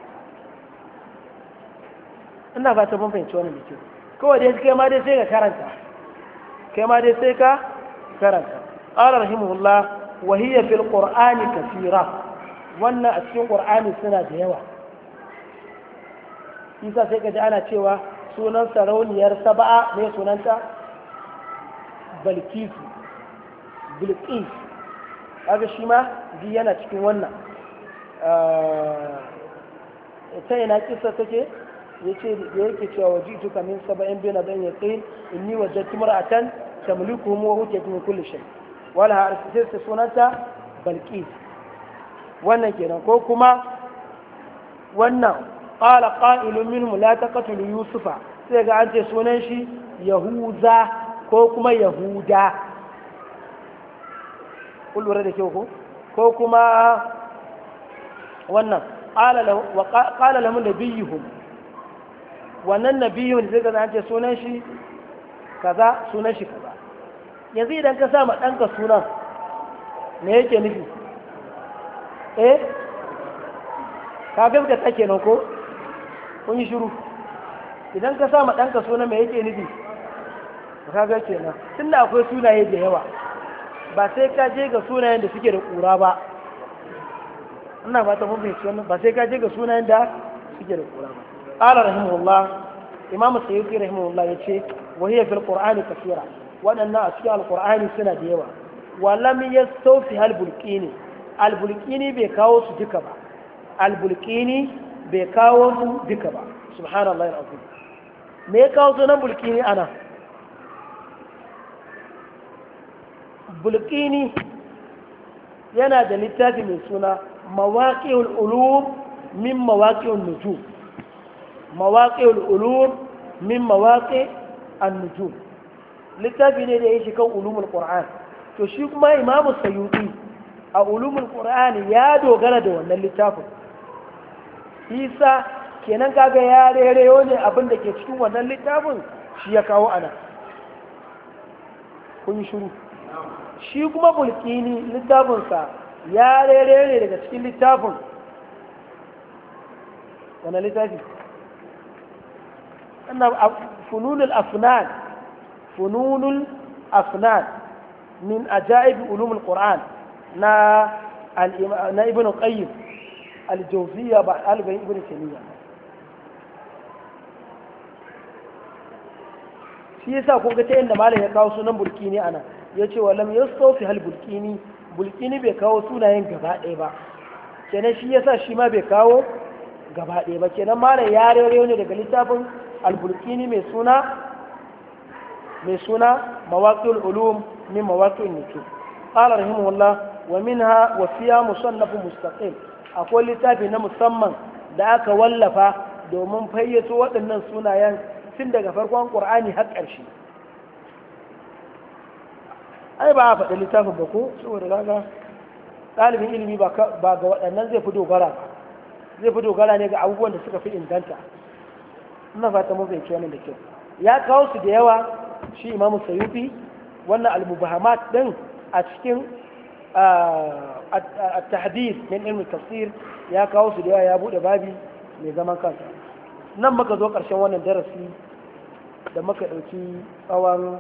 ina fata mun fahimci wannan da kyau. kawai dai kai ma dai sai ka karanta, kai ma dai sai ka karanta. qala rahimahullah wa hiya fil qur'ani kathira. wannan a cikin qur'ani suna da yawa. isa sai ka ji ana cewa sunan sarauniyar saba'a ne sunanta balkisu bilqis kaga shi ma ji yana cikin wannan ta ina kisa take yace da yake cewa wajitu kamin saba'in bina dan yaqin inni wajadtu mar'atan tamlikuhum wa hutiyat min kulli shay wala arsita sunanta balqis wannan kenan ko kuma wannan qala qa'ilun minhum la taqtulu yusufa sai ga an ce sunan shi yahuza ko kuma yahuda kun lura da kyau ko kuma wannan qala lahum nabiyuhum wannan nabiyun zai ga an ce sunan shi kaza sunan shi kaza yanzu idan ka sa ma ɗanka sunan me yake nufi ka gaskata take nan ko kun yi shiru idan ka sa ma ɗanka sunan me yake nufi ka ga kenan tunda akwai sunaye da yawa ba sai ka je ga sunayen da suke da ƙura ba ina fata mun fahimci wannan ba sai ka je ga sunayen da suke da ƙura ba qala rahimahullah imam sayyidi rahimahullah yace wa hiya fil qur'ani kaseera wadannan a cikin alqur'ani suna da yawa wa lam yastawfi al bulqini bai kawo su duka ba al bulqini bai kawo su duka ba subhanallahi alazim me ya kawo sunan bulqini ana bulqini yana da littafi mai suna mawaqi'ul ulum min mawaqi'un nujum mawaqi'ul ulum min mawaqi' an-nujum littafi ne da ya shi kan ulumul qur'an to shi kuma imamu sayyuti a ulumul qur'an ya dogara da wannan littafin isa kenan kaga ya rereyo ne abin da ke cikin wannan littafin shi ya kawo ana kun yi shiru shi kuma bulkini littafinsa ya rereyo ne daga cikin littafin wannan littafi فنون الأفنان من أجائب علوم القرآن نا ابن القيم الجوزية ابن تيمية shi yasa kun ga ta inda malam ya kawo sunan bulkini ana ya ce wa lam yastawfi hal bulkini bai kawo sunayen gaba ɗaya ba kenan shi yasa shi ma bai kawo gaba ɗaya ba kenan malam ya rere ne daga littafin albulkini mai suna mawaƙil ulum min mawaƙil nujum qala rahimahullah wa minha wa fiya musannaf mustaqil akwai littafi na musamman da aka wallafa domin fayyato waɗannan sunayen tun daga farkon qur'ani har ƙarshe ai ba a faɗi littafin ba ko saboda kaga ɗalibin ilimi ba ga waɗannan zai fi dogara ne ga abubuwan da suka fi inganta ina fata mun fahimci wannan da kyau ya kawo su da yawa shi imamu sayufi wannan al-mubahamat din a cikin at-tahdith min ilmi tafsir ya kawo su da yawa ya bude babi mai zaman kansa nan muka zo karshen wannan darasi da muka dauki tsawon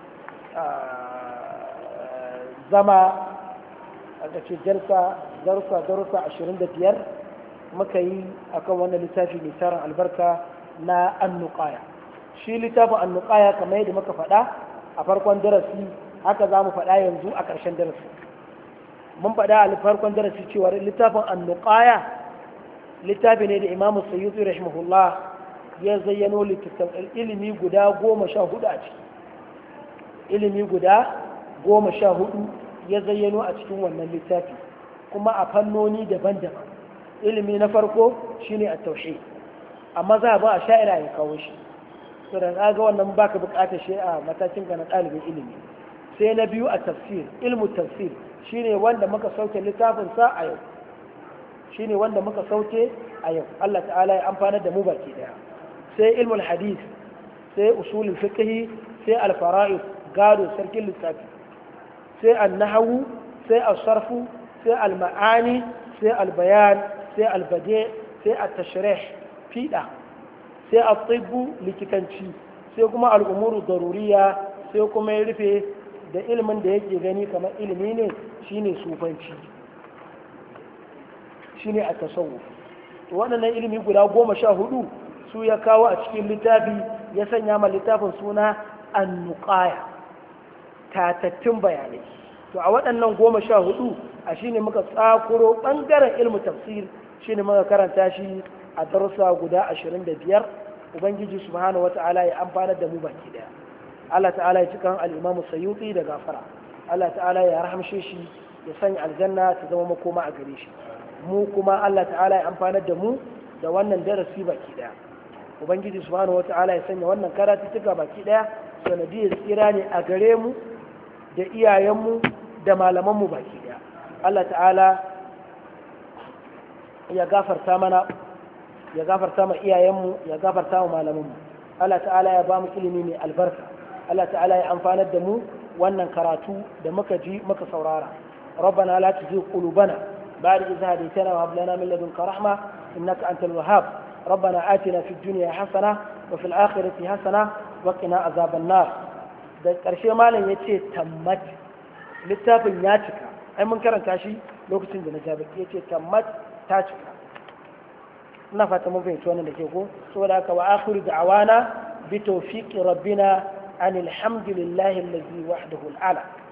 zama a ce darussa 25 muka yi akan wannan littafi mai tarin albarka na annuqaya shi littafin annuqaya kamar yadda muka faɗa a farkon darasi haka za mu faɗa yanzu a ƙarshen darasi mun faɗa a farkon darasi cewa littafin annuqaya littafi ne da imamu sayyidi rahimahullah ya zayyano littattafan ilimi guda 14 a ciki ilimi guda 14 ya zayyano a cikin wannan littafi kuma a fannoni daban-daban ilimi na farko shine at-tauhid amma za a ba a sha'ira ya kawo shi to da ga wannan baka bukatar shi a matakin ga na ɗalibin ilimi sai na biyu a tafsir ilmu tafsir shine wanda muka sauke littafin sa a yau shine wanda muka sauke a yau Allah ta'ala ya amfana da mu baki daya sai ilmul hadith sai usulul fiqh sai al-fara'id gado sarkin lissafi sai an-nahwu sai as-sarfu sai al-ma'ani sai al-bayan sai al-badi' sai at-tashrih fiɗa sai a tsibbu likitanci sai kuma al'umuru daruriya sai kuma ya rufe da ilimin da yake gani kamar ilimi ne shine sufanci shine a tasawuf to waɗannan ilimi guda 14 su ya kawo a cikin littafi ya sanya ma littafin suna annuqaya tatattun bayanai. To a waɗannan 14 a shine muka tsakuro ɓangaren ilmu tafsir, shine muka karanta shi a darussa guda 25. ubangiji subhanahu wata'ala ya amfanar da mu baki daya. Allah ta'ala ya cikan al-Imam Sayyuti da gafara. Allah ta'ala ya rahamshe shi, ya sanya aljanna ta zama makoma a gare shi. Mu kuma Allah ta'ala ya amfanar da mu da wannan darasi baki daya. Ubangiji subhanahu wata'ala ya sanya wannan karatuttuka baki daya sanadiyar tsira ne a gare mu da iyayenmu da malamanmu baki daya. Allah ta'ala ya gafarta mana, ya gafarta ma iyayenmu, ya gafarta ma malamanmu. Allah ta'ala ya ba mu ilimi mai albarka. Allah ta'ala ya amfanar da mu wannan karatu da muka ji muka saurara. ربنا لا تزغ قلوبنا بعد إذ هديتنا وهب لنا من لدنك رحمة إنك أنت الوهاب. ربنا آتنا في الدنيا حسنة وفي الآخرة حسنة وقنا عذاب النار. da ƙarshe malam ya ce tammat littafin ya cika, ai mun karanta shi lokacin da na jabe ya ce tammat ta cika. ina fata mun fahimci wannan da ke ko, saboda haka wa akhiru da'awana bi tawfiqi rabbina anil hamdulillahi allazi wahdahu al'ala.